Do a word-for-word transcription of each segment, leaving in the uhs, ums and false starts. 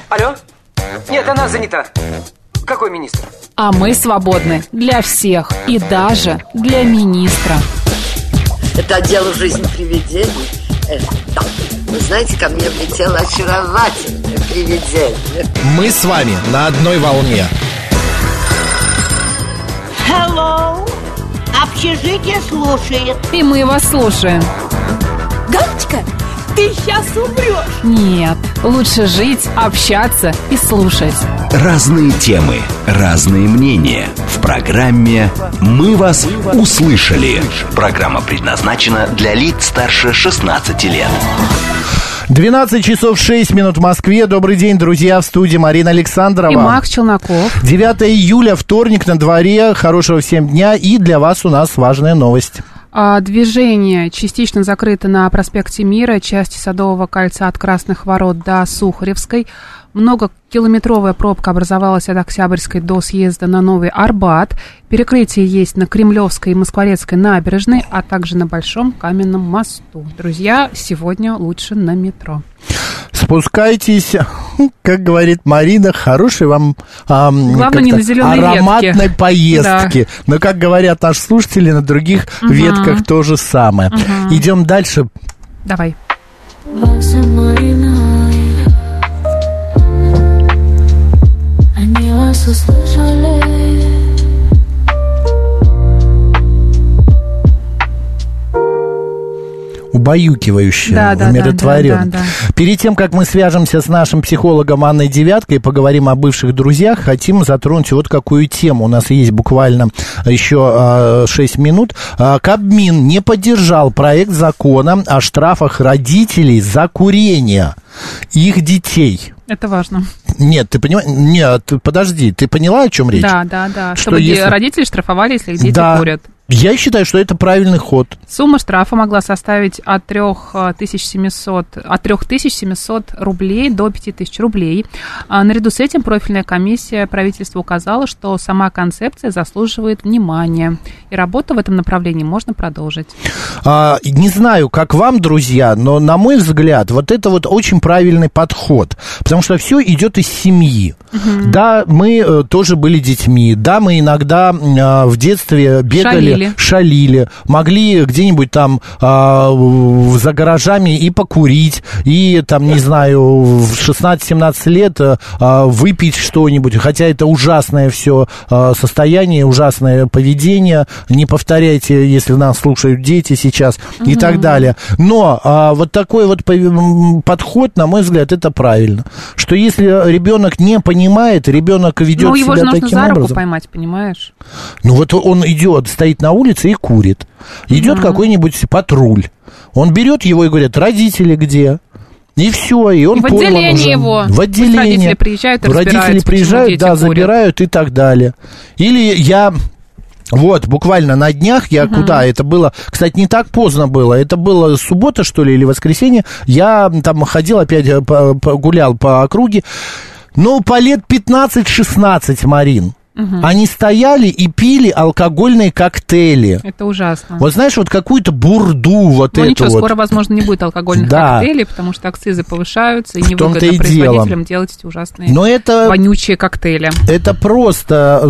Алло? Нет, она занята. Какой министр? А мы свободны для всех и даже для министра. Это дело жизни привидений. Э, да. Вы знаете, ко мне влетело очаровательное привидение. Мы с вами на одной волне. Hello. Общежитие слушает. И мы вас слушаем. Галочка, ты сейчас умрешь. Нет, лучше жить, общаться и слушать. Разные темы, разные мнения. В программе «Мы вас услышали». Программа предназначена для лиц старше шестнадцати лет. двенадцать часов шесть минут в Москве. Добрый день, друзья, в студии Марина Александрова И Макс Челноков. девятое июля, вторник на дворе. Хорошего всем дня. И для вас у нас важная новость. Движение частично закрыто на проспекте Мира, части Садового кольца от Красных ворот до Сухаревской. Многокилометровая пробка образовалась от Октябрьской до съезда на Новый Арбат. Перекрытие есть на Кремлевской и Москворецкой набережной, а также на Большом Каменном мосту. Друзья, сегодня лучше на метро. Спускайтесь, как говорит Марина, хорошей вам а, Главное, не на зеленой ароматной ветке. поездки. Да. Но, как говорят наши слушатели, на других угу. ветках то же самое. Угу. Идем дальше. Давай. Они вас услышали. Убаюкивающая, да, да, умиротворенная. Да, да, да. Перед тем, как мы свяжемся с нашим психологом Анной Девяткой и поговорим о бывших друзьях, хотим затронуть вот какую тему. У нас есть буквально еще шесть минут. Кабмин не поддержал проект закона о штрафах родителей за курение их детей. Это важно. Нет, ты понимаешь? Нет, подожди, ты поняла, о чем речь? Да, да, да. Что Чтобы если... родители штрафовали, если их дети да. курят. Я считаю, что это правильный ход. Сумма штрафа могла составить от трёх тысяч семисот, от трёх тысяч семисот рублей до пяти тысяч рублей. А наряду с этим профильная комиссия правительства указала, что сама концепция заслуживает внимания. И работу в этом направлении можно продолжить. А, не знаю, как вам, друзья, но, на мой взгляд, вот это вот очень правильный подход. Потому что все идет из семьи. Угу. Да, мы э, тоже были детьми. Да, мы иногда э, в детстве бегали... Шалили. шалили, могли где-нибудь там а, за гаражами и покурить, и там, не знаю, в шестнадцать-семнадцать лет а, выпить что-нибудь, хотя это ужасное все а, состояние, ужасное поведение, не повторяйте, если нас слушают дети сейчас, угу. и так далее. Но а, вот такой вот подход, на мой взгляд, это правильно, что если ребенок не понимает, ребенок ведет ну, себя таким образом... Ну, его же нужно за руку поймать, понимаешь? Ну, вот он идет, стоит на улице и курит. Идет mm-hmm. какой-нибудь патруль. Он берет его и говорит, родители где? И все, и он и в отделение уже. Его. В отделение. Пусть родители приезжают и родители приезжают, да, курят. Забирают и так далее. Или я... Вот, буквально на днях я uh-huh. куда, это было, кстати, не так поздно было, это было суббота, что ли, или воскресенье, я там ходил опять, гулял по округе, ну, по лет пятнадцать-шестнадцать, Марин. Угу. Они стояли и пили алкогольные коктейли. Это ужасно. Вот знаешь, вот какую-то бурду вот ну, эту ничего, вот. скоро, возможно, не будет алкогольных да. коктейлей, потому что акцизы повышаются, и невыгодно и производителям дело. Делать эти ужасные Но это, вонючие коктейли. Это просто...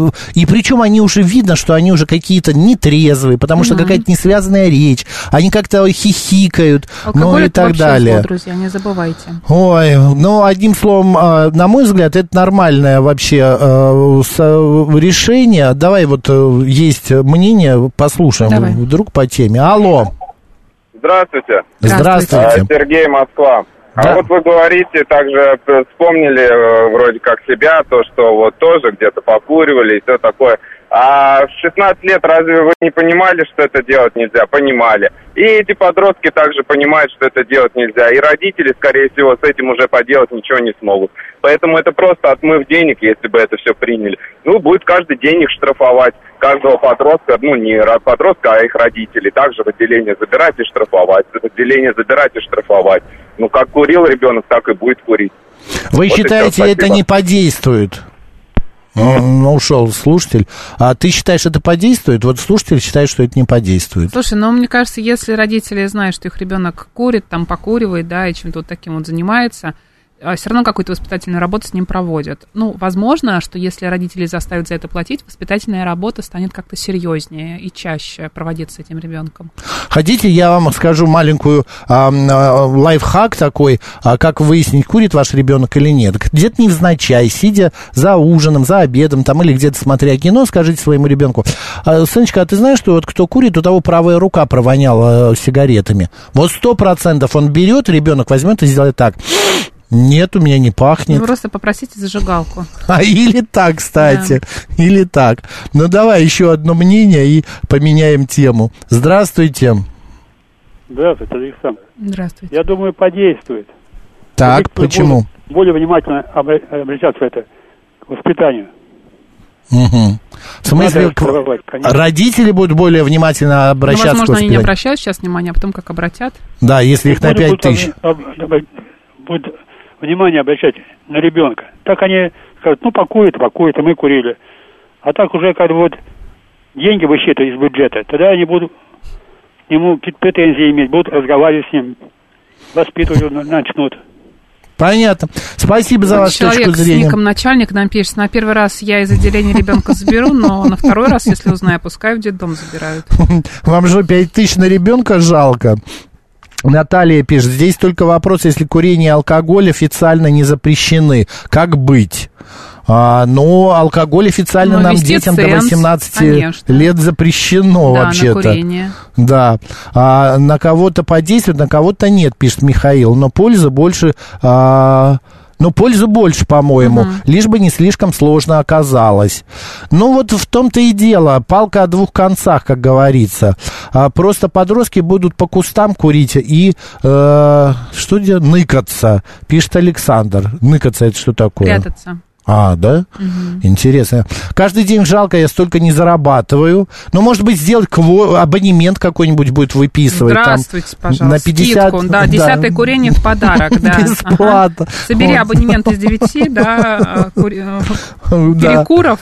И причем они уже видно, что они уже какие-то нетрезвые, потому что угу. какая-то несвязанная речь. Они как-то хихикают, алкоголь ну и так далее. Зло, друзья, не забывайте. Ой, ну, одним словом, на мой взгляд, это нормальное вообще... решение. Давай вот есть мнение, послушаем. Давай. Вдруг по теме. Алло. Здравствуйте. Здравствуйте. Сергей, Москва. Да. А вот вы говорите, также вспомнили вроде как себя, то, что вот тоже где-то покуривали и все такое. А в шестнадцать лет разве вы не понимали, что это делать нельзя? Понимали. И эти подростки также понимают, что это делать нельзя. И родители, скорее всего, с этим уже поделать ничего не смогут. Поэтому это просто отмыв денег, если бы это все приняли. Ну, будет каждый день их штрафовать. Каждого подростка, ну, не подростка, а их родителей. Также в отделение забирать и штрафовать. В отделение забирать и штрафовать. Ну, как курил ребенок, так и будет курить. Вы вот считаете, это не подействует? Ну, ушел слушатель. А ты считаешь, это подействует? Вот слушатель считает, что это не подействует. Слушай, ну, мне кажется, если родители знают, что их ребенок курит, там, покуривает, да, и чем-то вот таким вот занимается, все равно какую-то воспитательную работу с ним проводят. Ну, возможно, что если родители заставят за это платить, воспитательная работа станет как-то серьезнее и чаще проводиться с этим ребенком. Хотите, я вам скажу маленькую а, а, лайфхак такой, а, как выяснить, курит ваш ребенок или нет. Где-то невзначай, сидя за ужином, за обедом там, или где-то смотря кино, скажите своему ребенку: сыночка, а ты знаешь, что вот кто курит, у того правая рука провоняла сигаретами? Вот сто процентов он берет, ребенок возьмет и сделает так. Нет, у меня не пахнет. Вы просто попросите зажигалку. А или так, кстати, да. Или так. Ну, давай еще одно мнение и поменяем тему. Здравствуйте. Здравствуйте, Александр. Здравствуйте. Я думаю, подействует. Так, Родители почему? Более внимательно обращаться это, к воспитанию. Угу. В смысле, к... родители будут более внимательно обращаться, ну, возможно, к воспитанию? Они не обращают сейчас внимания, а потом как обратят. Да, если их на пять тысяч. Будут внимание обращать на ребенка. Так они скажут, ну, покурит, покурит, и мы курили. А так уже, когда вот деньги высчитывают из бюджета, тогда они будут к нему претензии иметь, будут разговаривать с ним, воспитывать его начнут. Понятно. Спасибо за вашу точку зрения. Человек с ником начальник нам пишет: на первый раз я из отделения ребенка заберу, но на второй раз, если узнаю, пускай в детдом забирают. Вам же пять тысяч на ребенка жалко? Наталья пишет: здесь только вопрос, если курение и алкоголь официально не запрещены, как быть? А, но алкоголь официально, но нам, детям ценз, до восемнадцати конечно. Лет запрещено, да, вообще-то. На курение. Да. А, на кого-то подействует, на кого-то нет, пишет Михаил. Но польза больше... А... Ну, пользы больше, по-моему, uh-huh. лишь бы не слишком сложно оказалось. Ну, вот в том-то и дело, палка о двух концах, как говорится. А, просто подростки будут по кустам курить и, э, что делать, ныкаться, пишет Александр. Ныкаться — это что такое? Прятаться. А, да? Угу. Интересно. Каждый день жалко, я столько не зарабатываю. Ну, может быть, сделать кво... абонемент какой-нибудь будет выписывать. Здравствуйте, там, пожалуйста. На пятьдесят... Скидку, да, десятое да. курение в подарок, да. Бесплатно. Ага. Собери вот. Абонемент из девяти, да, кури... перекуров.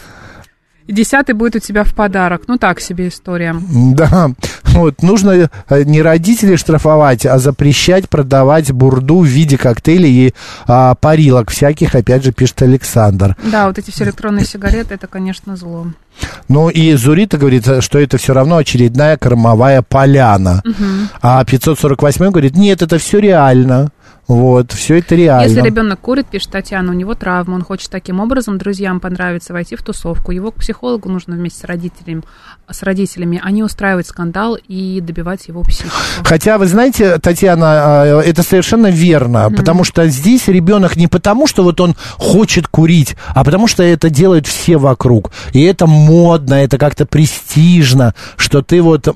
И десятый будет у тебя в подарок. Ну, так себе история. Да, вот, нужно не родителей штрафовать, а запрещать продавать бурду в виде коктейлей и а, парилок всяких, опять же, пишет Александр. Да, вот эти все электронные сигареты, это, конечно, зло. Ну, и Зурита говорит, что это все равно очередная кормовая поляна. Угу. А пятьсот сорок восемь говорит, нет, это все реально. Вот, все это реально. Если ребенок курит, пишет Татьяна, у него травма, он хочет таким образом друзьям понравиться, войти в тусовку. Его к психологу нужно вместе с родителями, с родителями, а не устраивать скандал и добивать его психику. Хотя, вы знаете, Татьяна, это совершенно верно, mm-hmm. потому что здесь ребенок не потому, что вот он хочет курить, а потому что это делают все вокруг. И это модно, это как-то престижно, что ты вот...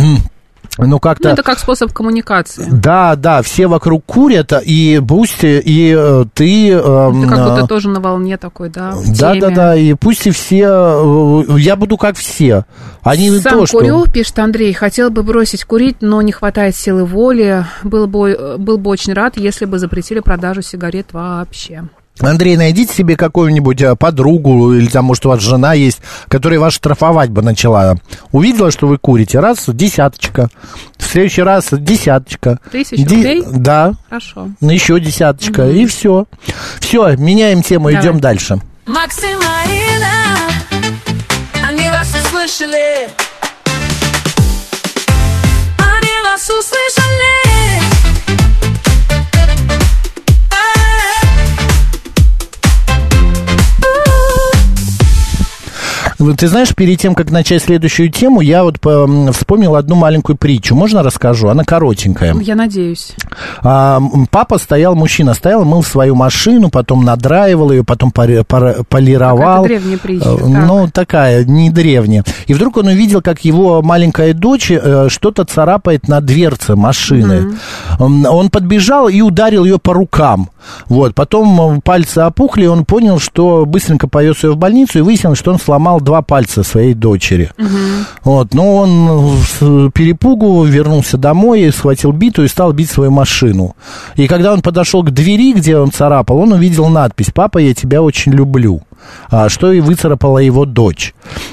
Ну, как-то... ну, это как способ коммуникации. Да, да, все вокруг курят, и пусть и э, ты... Э, ты как будто тоже на волне такой, да, в да, теме. Да, да, и пусть и все... Э, я буду как все. Они Сам то, что... курю, пишет Андрей, хотел бы бросить курить, но не хватает силы воли. Был бы, был бы очень рад, если бы запретили продажу сигарет вообще. Андрей, найдите себе какую-нибудь подругу, или там, может, у вас жена есть, которая вас штрафовать бы начала. Увидела, что вы курите, раз, десяточка. В следующий раз десяточка. Тысяча Ди... рублей? Да. Хорошо. Ну, еще десяточка, угу. И все. Все, меняем тему, давай. Идем дальше. Макс и Марина, они вас услышали. Они вас услышали. Ты знаешь, перед тем, как начать следующую тему, я вот по, вспомнил одну маленькую притчу. Можно расскажу? Она коротенькая. Я надеюсь. А, папа стоял, мужчина стоял, мыл свою машину, потом надраивал ее, потом пори, пор, полировал. Какая-то древняя притча. Ну, так. такая, не древняя. И вдруг он увидел, как его маленькая дочь э, что-то царапает на дверце машины. Mm-hmm. Он подбежал и ударил ее по рукам. Вот. Потом пальцы опухли, и он понял, что быстренько повез ее в больницу, и выяснилось, что он сломал два пальца своей дочери. Угу. Вот, но он с перепугу вернулся домой, и схватил биту и стал бить свою машину. И когда он подошел к двери, где он царапал, он увидел надпись «Папа, я тебя очень люблю», что и выцарапала его дочь.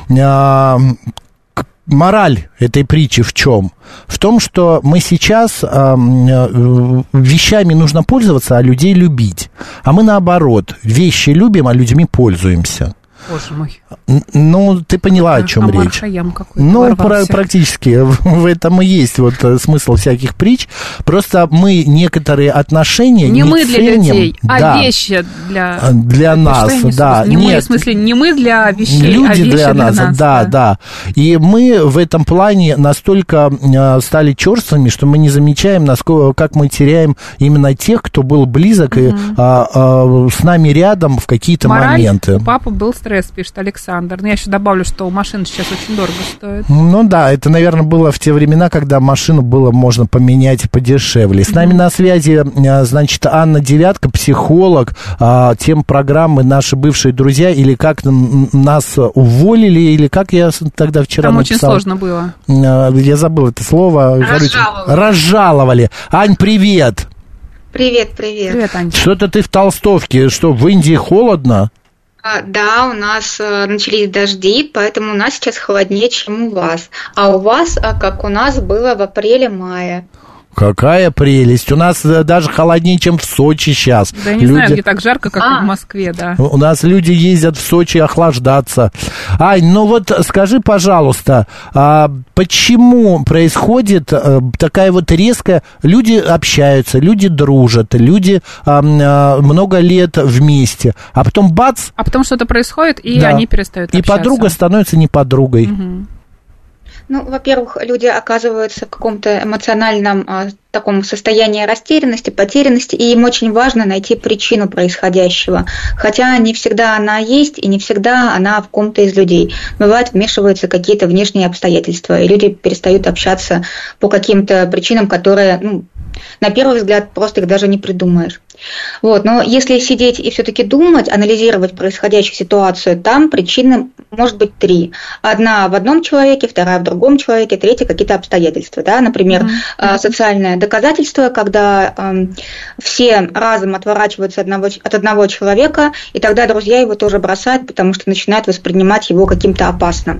Мораль этой притчи в чем? В том, что мы сейчас э, вещами нужно пользоваться, а людей любить. А мы наоборот, вещи любим, а людьми пользуемся. Боже мой. Ну, ты поняла, о чем Амар речь. Хайям какой-то Ну, ворвался. про- практически. В этом и есть вот смысл всяких притч. Просто мы некоторые отношения Не не мы для ценим. людей, а Да. вещи для... Для Это нас, что я несу? да. Не мы, Нет. в смысле, не мы для вещей, Люди а вещи для нас, да, да. да. И мы в этом плане настолько э, стали черствыми, что мы не замечаем, насколько, как мы теряем именно тех, кто был близок и а, а, с нами рядом в какие-то Мораль, моменты. у папы был стресс, пишет Александр. Но я еще добавлю, что машина сейчас очень дорого стоит. Ну да, это, наверное, было в те времена, когда машину было можно поменять подешевле. С нами на связи, а, значит, Анна Девятка, психолог, а, тем программы «Наши бывшие друзья», или как н- нас уволили, или как я с- тогда вчера Там написал. очень сложно было. А, Я забыл это слово. Разжаловали. Разжаловали. Ань, привет. Привет, привет. Привет, Ань. Что-то ты в толстовке. Что, в Индии холодно? А, да, у нас э, начались дожди, поэтому у нас сейчас холоднее, чем у вас. А у вас, а, как у нас было в апреле-мае. Какая прелесть. У нас э, даже холоднее, чем в Сочи сейчас. Да я не знаю, где так жарко, как А. в Москве, да. У нас люди ездят в Сочи охлаждаться. Ань, ну вот скажи, пожалуйста, а почему происходит а, такая вот резкая... Люди общаются, люди дружат, люди а, а, много лет вместе, а потом бац, А потом что-то происходит, и да, они перестают и общаться. подруга становится не подругой. Мгм. Ну, во-первых, люди оказываются в каком-то эмоциональном а, таком состоянии растерянности, потерянности, и им очень важно найти причину происходящего. Хотя не всегда она есть, и не всегда она в ком-то из людей. Бывает, вмешиваются какие-то внешние обстоятельства, и люди перестают общаться по каким-то причинам, которые, ну, на первый взгляд, просто их даже не придумаешь. Вот. Но если сидеть и все-таки думать, анализировать происходящую ситуацию, там причины может быть три. Одна в одном человеке, вторая в другом человеке, третья какие-то обстоятельства. Да? Например, mm-hmm. социальное доказательство, когда э, все разом отворачиваются от одного, от одного человека, и тогда друзья его тоже бросают, потому что начинают воспринимать его каким-то опасным.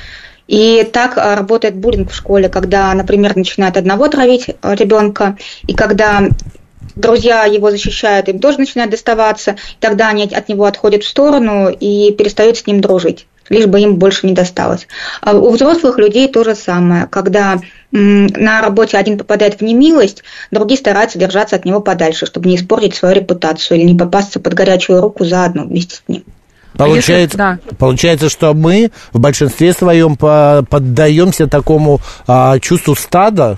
И так работает буллинг в школе, когда, например, начинают одного травить ребенка, и когда друзья его защищают, им тоже начинают доставаться, тогда они от него отходят в сторону и перестают с ним дружить, лишь бы им больше не досталось. А у взрослых людей то же самое, когда на работе один попадает в немилость, другие стараются держаться от него подальше, чтобы не испортить свою репутацию или не попасться под горячую руку заодно вместе с ним. Получается, если- да. получается, что мы в большинстве своем по- поддаемся такому а, чувству стада.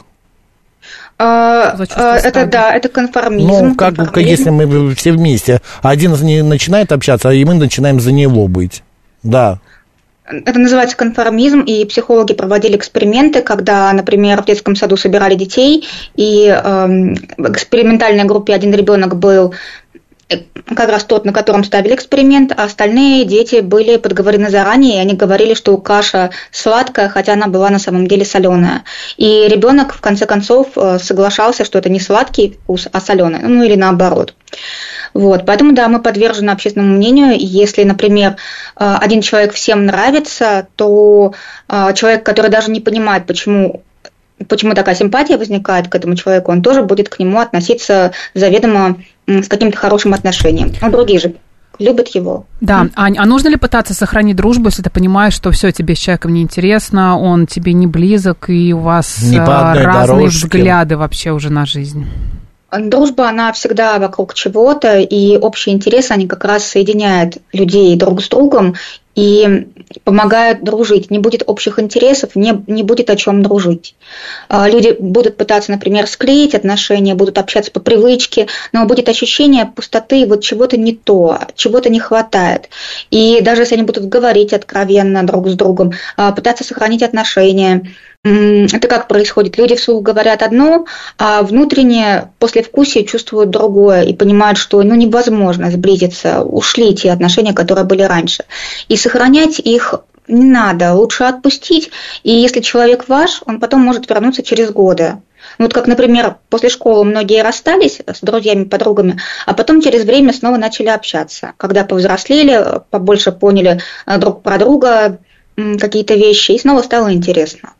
А, За чувство а, это стада. да, это конформизм. Ну, как, как конформизм. если мы все вместе. Один из них начинает общаться, и мы начинаем за него быть. Да. Это называется конформизм, и психологи проводили эксперименты, когда, например, в детском саду собирали детей, и эм, в экспериментальной группе один ребенок был как раз тот, на котором ставили эксперимент, а остальные дети были подговорены заранее, и они говорили, что каша сладкая, хотя она была на самом деле соленая. И ребенок в конце концов соглашался, что это не сладкий вкус, а соленый, ну или наоборот. Вот, поэтому, да, мы подвержены общественному мнению. И если, например, один человек всем нравится, то человек, который даже не понимает, почему почему такая симпатия возникает к этому человеку, он тоже будет к нему относиться заведомо с каким-то хорошим отношением. Но другие же любят его. Да, Ань, а нужно ли пытаться сохранить дружбу, если ты понимаешь, что все тебе с человеком неинтересно, он тебе не близок, и у вас Не по одной разные дорожке. взгляды вообще уже на жизнь? Дружба, она всегда вокруг чего-то, и общие интересы, они как раз соединяют людей друг с другом и помогают дружить. Не будет общих интересов, не, не будет о чем дружить. Люди будут пытаться, например, склеить отношения, будут общаться по привычке, но будет ощущение пустоты, вот чего-то не то, чего-то не хватает. И даже если они будут говорить откровенно друг с другом, пытаться сохранить отношения, это как происходит? Люди вслух говорят одно, а внутренне послевкусие чувствуют другое и понимают, что ну, невозможно сблизиться, ушли те отношения, которые были раньше. И сохранять их не надо, лучше отпустить. И если человек ваш, он потом может вернуться через годы. Ну, вот как, например, после школы многие расстались с друзьями, подругами, а потом через время снова начали общаться. Когда повзрослели, побольше поняли друг про друга какие-то вещи, и снова стало интересно.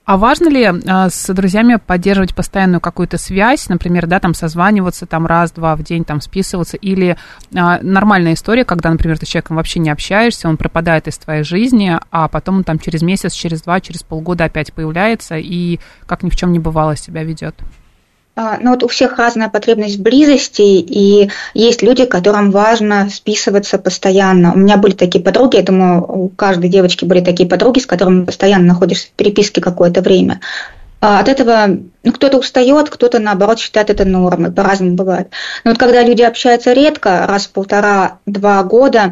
А важно ли а, с друзьями поддерживать постоянную какую-то связь, например, да, там созваниваться там раз-два в день, там списываться, или а, нормальная история, когда, например, ты с человеком вообще не общаешься, он пропадает из твоей жизни, а потом он там через месяц, через два, через полгода опять появляется и как ни в чем не бывало себя ведет? Ну вот у всех разная потребность в близости, и есть люди, которым важно списываться постоянно. У меня были такие подруги, я думаю, у каждой девочки были такие подруги, с которыми постоянно находишься в переписке какое-то время. От этого ну, кто-то устает, кто-то, наоборот, считает это нормой, по-разному бывает. Но вот когда люди общаются редко, раз в полтора-два года,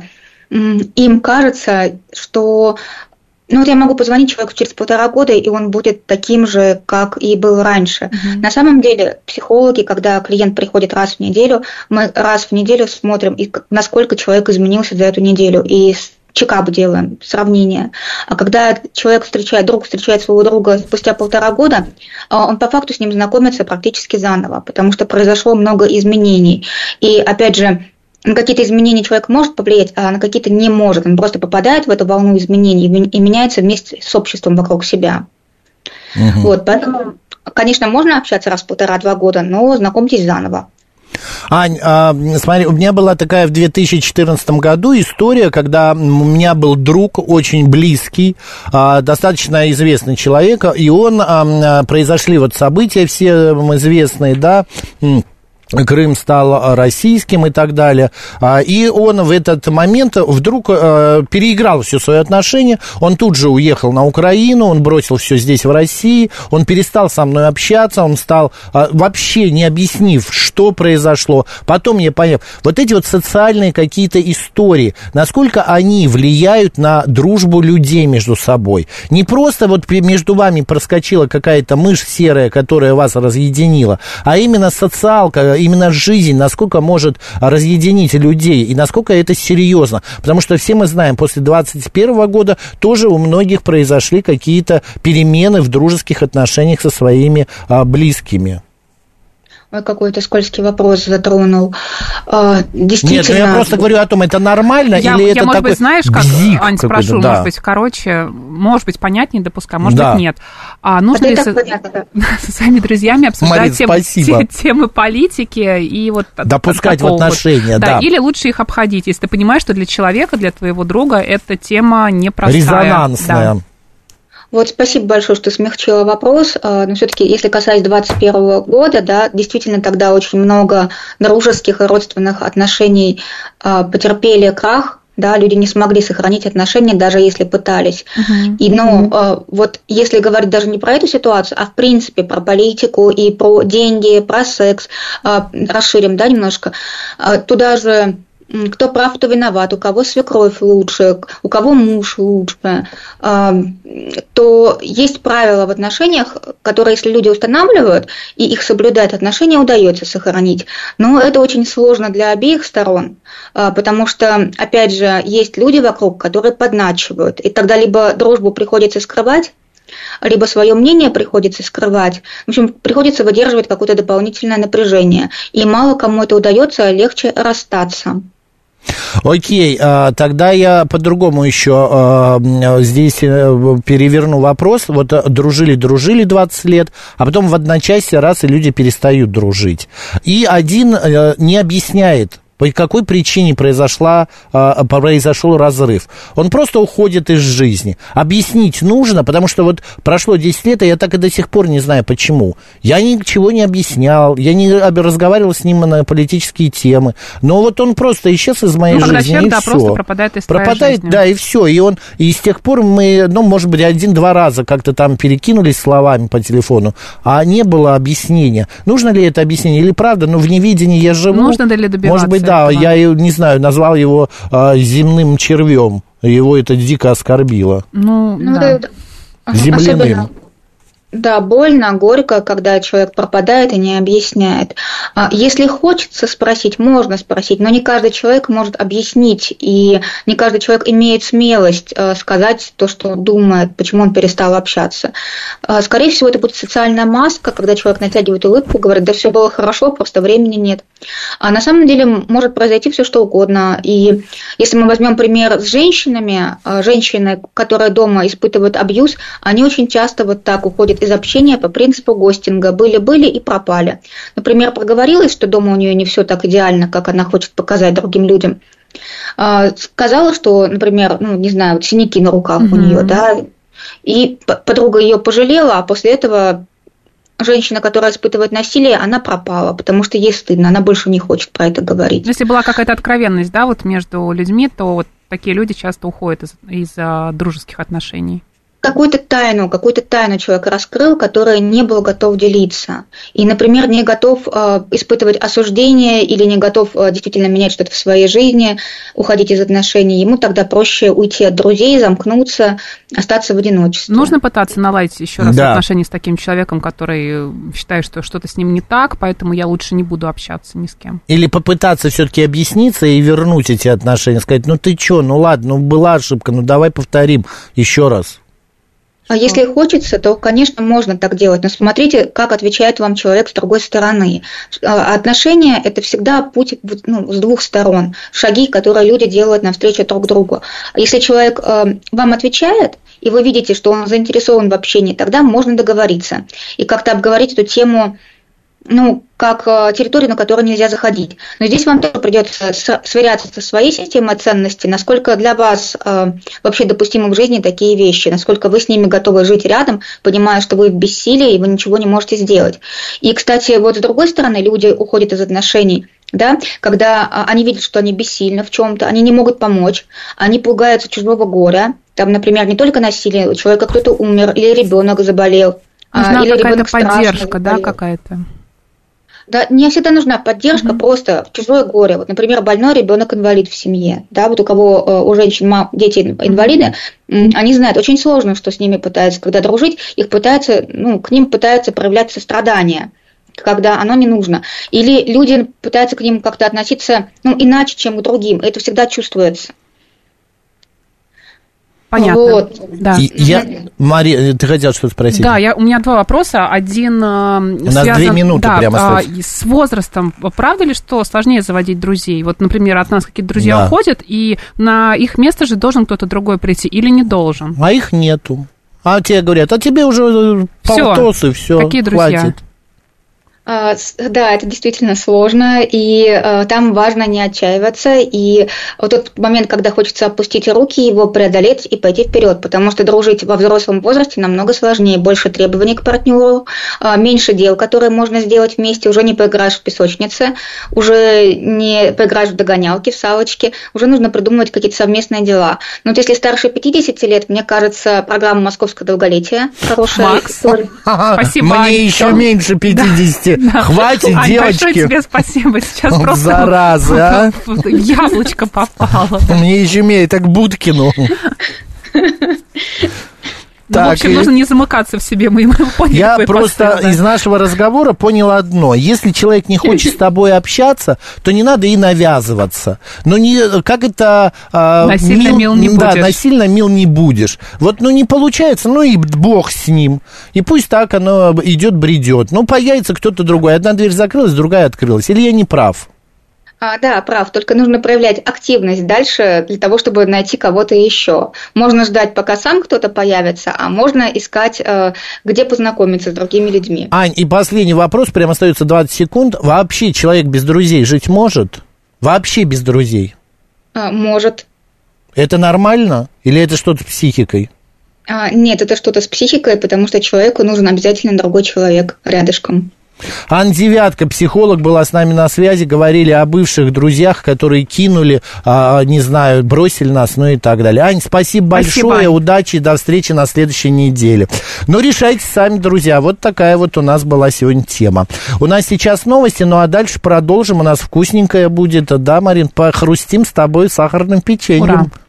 им кажется, что... Ну вот я могу позвонить человеку через полтора года, и он будет таким же, как и был раньше. Mm-hmm. На самом деле психологи, когда клиент приходит раз в неделю, мы раз в неделю смотрим, и насколько человек изменился за эту неделю, и чекап делаем, сравнение. А когда человек встречает, друг встречает своего друга спустя полтора года, он по факту с ним знакомится практически заново, потому что произошло много изменений. И опять же, на какие-то изменения человек может повлиять, а на какие-то не может. Он просто попадает в эту волну изменений и меняется вместе с обществом вокруг себя. Угу. Вот, поэтому, конечно, можно общаться раз в полтора-два года, но знакомьтесь заново. Ань, а, смотри, у меня была такая в две тысячи четырнадцатом году история, когда у меня был друг очень близкий, а, достаточно известный человек, и он, а, произошли вот события все известные, да, Крым стал российским и так далее, и он в этот момент вдруг переиграл все свои отношения, он тут же уехал на Украину, он бросил все здесь в России, он перестал со мной общаться, он стал вообще не объяснив, что произошло, потом я понял, вот эти вот социальные какие-то истории, насколько они влияют на дружбу людей между собой, не просто вот между вами проскочила какая-то мышь серая, которая вас разъединила, а именно социалка, именно жизнь, насколько может разъединить людей и насколько это серьезно. Потому что все мы знаем, после двадцать первого года тоже у многих произошли какие-то перемены в дружеских отношениях со своими а, близкими. Ой, какой-то скользкий вопрос затронул. А, действительно... Нет, ну я просто говорю о том, это нормально я, или я, это может такой быть, знаешь, как, бзик Ань, спрошу, да. может быть, короче, может быть, понятнее допускаю, может да. быть, нет. А нужно а ли со, со своими друзьями обсуждать Марин, тем, те, темы политики и вот допускать в отношения, вот, да. да. Или лучше их обходить, если ты понимаешь, что для человека, для твоего друга эта тема непростая. Резонансная. Да. Вот спасибо большое, что смягчила вопрос, но все-таки, если касаясь двадцать первого года, да, действительно тогда очень много дружеских и родственных отношений потерпели крах, да, люди не смогли сохранить отношения, даже если пытались. Uh-huh. И, ну, uh-huh. вот если говорить даже не про эту ситуацию, а в принципе про политику и про деньги, про секс, расширим, да, немножко, туда же... Кто прав, кто виноват, у кого свекровь лучше, у кого муж лучше, то есть правила в отношениях, которые, если люди устанавливают и их соблюдают, отношения удается сохранить. Но это очень сложно для обеих сторон, потому что, опять же, есть люди вокруг, которые подначивают, и тогда либо дружбу приходится скрывать, либо свое мнение приходится скрывать. В общем, приходится выдерживать какое-то дополнительное напряжение. И мало кому это удается, легче расстаться. Окей, тогда я по-другому еще здесь переверну вопрос. Вот дружили-дружили двадцать лет, а потом в одночасье раз и люди перестают дружить. И один не объясняет, по какой причине произошла, произошел разрыв. Он просто уходит из жизни. Объяснить нужно, потому что вот прошло десять лет, и я так и до сих пор не знаю, почему. Я ничего не объяснял, я не разговаривал с ним на политические темы, но вот он просто исчез из моей ну, жизни, человек, и да, все. просто пропадает из пропадает, твоей жизни. Да, и все. И он, и с тех пор мы, ну, может быть, один-два раза как-то там перекинулись словами по телефону, а не было объяснения. Нужно ли это объяснение или правда? Ну, в невидении я живу. Нужно ли добиваться? Может быть, да, я, не знаю, назвал его а, земным червем. Его это дико оскорбило. Ну, ну да. да. Земляным. Особенно, Да, больно, горько, когда человек пропадает и не объясняет. Если хочется спросить, можно спросить, но не каждый человек может объяснить, и не каждый человек имеет смелость сказать то, что он думает, почему он перестал общаться. Скорее всего, это будет социальная маска, когда человек натягивает улыбку, говорит, да все было хорошо, просто времени нет. А на самом деле может произойти все что угодно. И если мы возьмем пример с женщинами, женщины, которые дома испытывают абьюз, они очень часто вот так уходят из общения по принципу гостинга. Были-были и пропали. Например, проговорилась, что дома у нее не все так идеально, как она хочет показать другим людям. Сказала, что, например, ну, не знаю, вот синяки на руках mm-hmm. у нее, да, и подруга ее пожалела, а после этого женщина, которая испытывает насилие, она пропала, потому что ей стыдно, она больше не хочет про это говорить. Если была какая-то откровенность, да, вот между людьми, то вот такие люди часто уходят из- из-за дружеских отношений. Какую-то тайну, какую-то тайну человек раскрыл, которой не был готов делиться. И, например, не готов э, испытывать осуждение или не готов э, действительно менять что-то в своей жизни, уходить из отношений. Ему тогда проще уйти от друзей, замкнуться, остаться в одиночестве. Нужно пытаться наладить еще раз Да. отношения с таким человеком, который считает, что что-то с ним не так, поэтому я лучше не буду общаться ни с кем. Или попытаться все-таки объясниться и вернуть эти отношения, сказать, ну ты чё, ну ладно, ну была ошибка, ну давай повторим еще раз. А если хочется, то, конечно, можно так делать, но смотрите, как отвечает вам человек с другой стороны. Отношения – это всегда путь, ну, с двух сторон, шаги, которые люди делают навстречу друг другу. Если человек э, вам отвечает, и вы видите, что он заинтересован в общении, тогда можно договориться и как-то обговорить эту тему, ну, как территорию, на которую нельзя заходить. Но здесь вам тоже придется сверяться со своей системой ценностей, насколько для вас э, вообще допустимы в жизни такие вещи, насколько вы с ними готовы жить рядом, понимая, что вы в бессилии и вы ничего не можете сделать. И, кстати, вот с другой стороны, люди уходят из отношений, да, когда они видят, что они бессильны в чем-то, они не могут помочь, они пугаются чужого горя. Там, например, не только насилие, у человека кто-то умер, или ребенок заболел, нужна или какая-то ребенок поддержка, да, заболел. какая-то. Да, не всегда нужна поддержка, Mm-hmm. просто чужое горе. Вот, например, больной ребенок-инвалид в семье. Да, вот у кого у женщин мам, дети инвалиды, mm-hmm. они знают, очень сложно, что с ними пытаются, когда дружить, их пытаются, ну, к ним пытаются проявлять сострадание, когда оно не нужно. Или люди пытаются к ним как-то относиться, ну, иначе, чем к другим. Это всегда чувствуется. Понятно. Вот. Да. И я, Мария, ты хотела что-то спросить? Да, я, у меня два вопроса. Один э, У нас связан, две минуты да, прямо а, остается. с возрастом. Правда ли, что сложнее заводить друзей? Вот, например, от нас какие-то друзья Да. уходят, и на их место же должен кто-то другой прийти или не должен? А их нету. А тебе говорят, а тебе уже Всё. полтосы, все, Какие друзья? хватит. Да, это действительно сложно, и э, там важно не отчаиваться, и вот тот момент, когда хочется опустить руки, его преодолеть и пойти вперед, потому что дружить во взрослом возрасте намного сложнее, больше требований к партнеру, э, меньше дел, которые можно сделать вместе, уже не поиграешь в песочнице, уже не поиграешь в догонялки, в салочки, уже нужно придумывать какие-то совместные дела. Но вот если старше пятидесяти лет, мне кажется, программа «Московское долголетие» хорошая. Макс, тоже. спасибо. Мне Ань. еще меньше пятидесяти. Да. Хватит, Ань, девочки. большое тебе спасибо. Сейчас Вот просто заразы, а. яблочко попало. Мне еще меньше, так Будкину. Ну, Так, в общем, и- нужно не замыкаться в себе, мы, мы поняли. Я твой просто посыл, да. из нашего разговора понял одно. Если человек не хочет с тобой общаться, то не надо и навязываться. Но не, как это... а, Насильно мил не да, будешь. насильно мил не будешь. Вот, ну, не получается, ну, и бог с ним. И пусть так оно идет, бредет. Ну, появится кто-то другой. Одна дверь закрылась, другая открылась. Или я не прав? А, да, прав, только нужно проявлять активность дальше для того, чтобы найти кого-то еще. Можно ждать, пока сам кто-то появится, а можно искать, э, где познакомиться с другими людьми. Ань, и последний вопрос, прям остается двадцать секунд. Вообще человек без друзей жить может? Вообще без друзей? А, может. Это нормально? Или это что-то с психикой? А, нет, это что-то с психикой, потому что человеку нужен обязательно другой человек рядышком. Анна Девятка, психолог, была с нами на связи, говорили о бывших друзьях, которые кинули, а, не знаю, бросили нас, ну и так далее. Ань, спасибо, Спасибо, большое, Ань. удачи, до встречи на следующей неделе. Ну, решайте сами, друзья, вот такая вот у нас была сегодня тема. У нас сейчас новости, ну а дальше продолжим, у нас вкусненькое будет, да, Марин, похрустим с тобой сахарным печеньем. Ура.